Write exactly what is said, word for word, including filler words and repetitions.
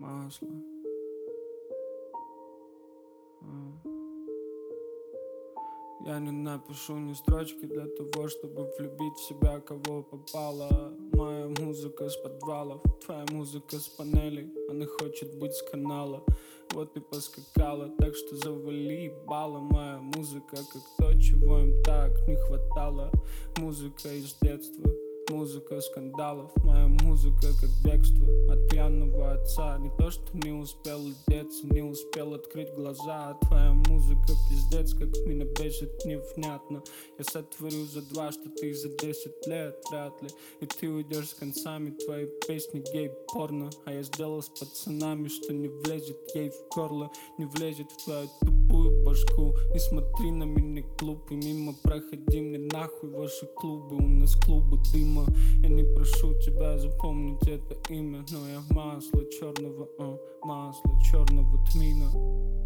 масло. Я не напишу ни строчки для того, чтобы влюбить в себя, кого попало. Моя музыка с подвалов, твоя музыка с панелей. Она хочет быть с канала, вот и поскакала. Так что завали ебало. Моя музыка как то, чего им так не хватало. Музыка из детства, музыка скандалов. Моя музыка как бегство от пьяного отца. Не то, что не успел одеться, не успел открыть глаза. А твоя музыка пиздец, как меня бесит невнятно. Я сотворю за два, что ты за десять лет вряд ли. И ты уйдешь с концами, твои песни гей-порно. А я сделал с пацанами, что не влезет ей в горло, не влезет в твою тупую башку. Не смотри на меня глупый, мимо проходи, мне нахуй ваши клубы. У нас клубы дыма. Я не прошу тебя запомнить это имя, но я масло черного, а, масло черного тмина.